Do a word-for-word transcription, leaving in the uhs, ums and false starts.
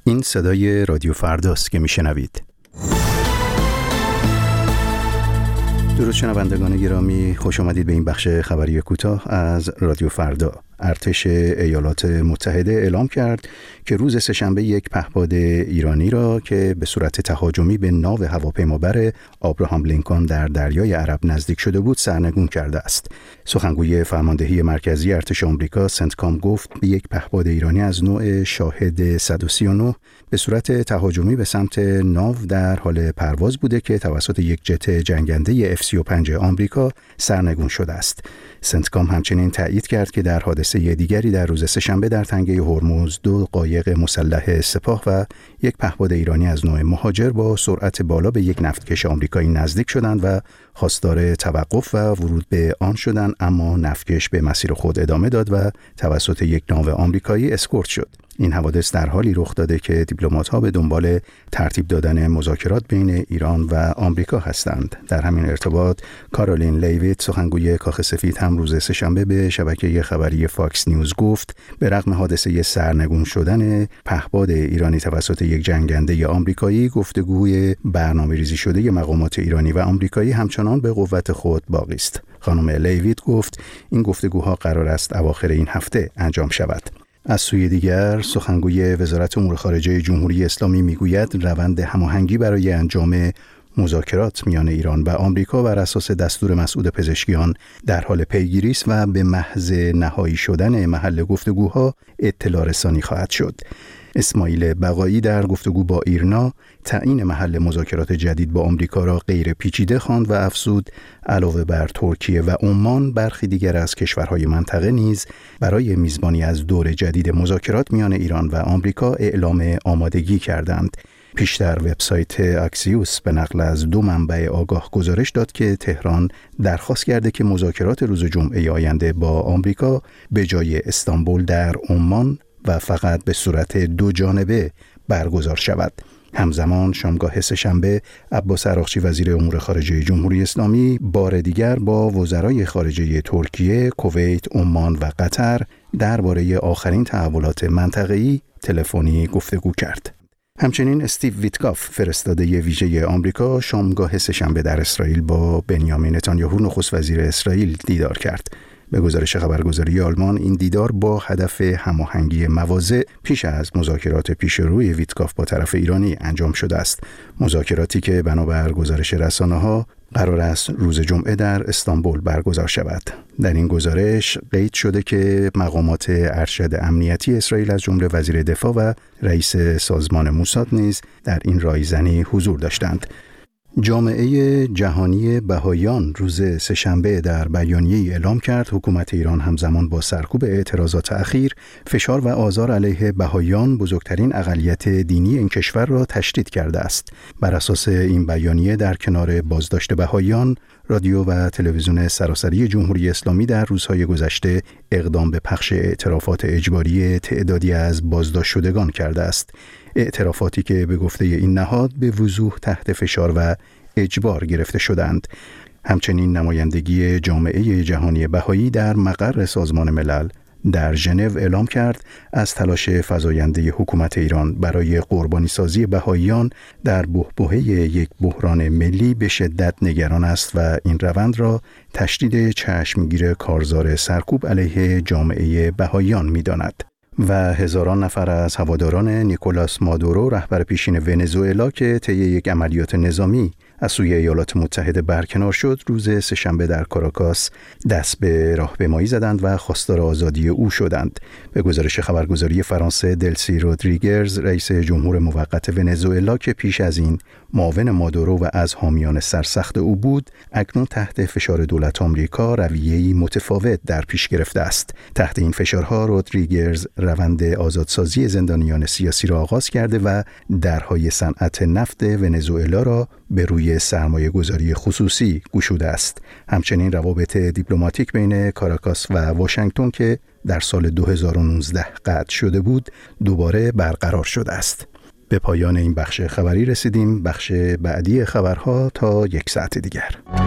این صدای رادیو فرداست که میشنوید. درود شنوندگان گرامی، خوش آمدید به این بخش خبری کوتاه از رادیو فردا. ارتش ایالات متحده اعلام کرد که روز سه‌شنبه یک پهپاد ایرانی را که به صورت تهاجمی به ناو هواپیمابر آبراهام لینکن در دریای عرب نزدیک شده بود سرنگون کرده است. سخنگوی فرماندهی مرکزی ارتش آمریکا سنتکام گفت یک پهپاد ایرانی از نوع شاهد صد و سی و نه به صورت تهاجمی به سمت ناو در حال پرواز بوده که توسط یک جت جنگنده اف سی و پنج آمریکا سرنگون شده است. سنتکام همچنین تایید کرد که در حادثه دیگری در روز سه‌شنبه در تنگه هرمز دو قایق مسلح سپاه و یک پهپاد ایرانی از نوع مهاجر با سرعت بالا به یک نفتکش آمریکایی نزدیک شدند و خواستار توقف و ورود به آن شدند، اما نفتکش به مسیر خود ادامه داد و توسط یک ناو آمریکایی اسکورت شد. این حوادث در حالی رخ داده که دیپلمات‌ها به دنبال ترتیب دادن مذاکرات بین ایران و آمریکا هستند. در همین ارتباط کارولین لیویت سخنگوی کاخ سفید هم روز سه‌شنبه به شبکه خبری فاکس نیوز گفت به رغم حادثه سرنگون شدن پهپاد ایرانی توسط یک جنگنده آمریکایی، گفتگوی برنامه‌ریزی شده مقامات ایرانی و آمریکایی همچنان به قوت خود باقی است. خانم لیویت گفت این گفتگوها قرار است اواخر این هفته انجام شود. از سوی دیگر سخنگوی وزارت امور خارجه جمهوری اسلامی میگوید روند هماهنگی برای انجام مذاکرات میان ایران و آمریکا بر اساس دستور مسعود پزشکیان در حال پیگیری است و به محض نهایی شدن محل گفتگوها اطلاع رسانی خواهد شد. اسماعیل بقایی در گفتگو با ایرنا تعیین محل مذاکرات جدید با آمریکا را غیر پیچیده خواند و افزود علاوه بر ترکیه و عمان برخی دیگر از کشورهای منطقه نیز برای میزبانی از دور جدید مذاکرات میان ایران و آمریکا اعلام آمادگی کردند. پیشتر وبسایت اکسیوس به نقل از دو منبع آگاه گزارش داد که تهران درخواست کرده که مذاکرات روز جمعه آینده با آمریکا به جای استانبول در عمان و فقط به صورت دو جانبه برگزار شود. همزمان شامگاه سه‌شنبه عباس عراقچی وزیر امور خارجه جمهوری اسلامی بار دیگر با وزرای خارجه ترکیه، کویت، عمان و قطر درباره آخرین تحولات منطقه‌ای تلفنی گفتگو کرد. همچنین استیو ویتکاف فرستاده ویژه آمریکا شامگاه سه‌شنبه در اسرائیل با بنیامین نتانیاهو نخست وزیر اسرائیل دیدار کرد. به گزارش خبرگزاری آلمان این دیدار با هدف هماهنگی مواضع پیش از مذاکرات پیشروی ویتکاف با طرف ایرانی انجام شده است. مذاکراتی که بنابر گزارش رسانه‌ها قرار است روز جمعه در استانبول برگزار شود. در این گزارش قید شده که مقامات ارشد امنیتی اسرائیل از جمله وزیر دفاع و رئیس سازمان موساد نیز در این رایزنی حضور داشتند. جامعه جهانی بهائیان روز سه‌شنبه در بیانیه‌ای اعلام کرد حکومت ایران همزمان با سرکوب اعتراضات اخیر، فشار و آزار علیه بهائیان بزرگترین اقلیت دینی این کشور را تشدید کرده است. بر اساس این بیانیه در کنار بازداشت بهائیان، رادیو و تلویزیون سراسری جمهوری اسلامی در روزهای گذشته اقدام به پخش اعترافات اجباری تعدادی از بازداشت شدگان کرده است. اعترافاتی که به گفته این نهاد به وضوح تحت فشار و اجبار گرفته شدند. همچنین نمایندگی جامعه جهانی بهایی در مقر سازمان ملل در ژنو اعلام کرد از تلاش فزاینده حکومت ایران برای قربانی سازی بهائیان در بحبوحه یک بحران ملی به شدت نگران است و این روند را تشدید چشمگیر کارزار سرکوب علیه جامعه بهائیان می‌داند. و هزاران نفر از هواداران نیکولاس مادورو رهبر پیشین ونزوئلا که طی یک عملیات نظامی از سوی ایالات متحده برکنار شد روز سه‌شنبه در کاراکاس دست به راهپیمایی زدند و خواستار آزادی او شدند. به گزارش خبرگزاری فرانسه دلسی رودریگز رئیس جمهور موقت ونزوئلا که پیش از این معاون مادورو و از حامیان سرسخت او بود، اکنون تحت فشار دولت آمریکا رویه‌ای متفاوت در پیش گرفته است. تحت این فشارها رودریگز روند آزادسازی زندانیان سیاسی را آغاز کرده و درهای صنعت نفت ونزوئلا را به روی سرمایه گذاری خصوصی گشوده است. همچنین روابط دیپلماتیک بین کاراکاس و واشنگتن که در سال دو هزار و نوزده قطع شده بود دوباره برقرار شده است. به پایان این بخش خبری رسیدیم. بخش بعدی خبرها تا یک ساعت دیگر.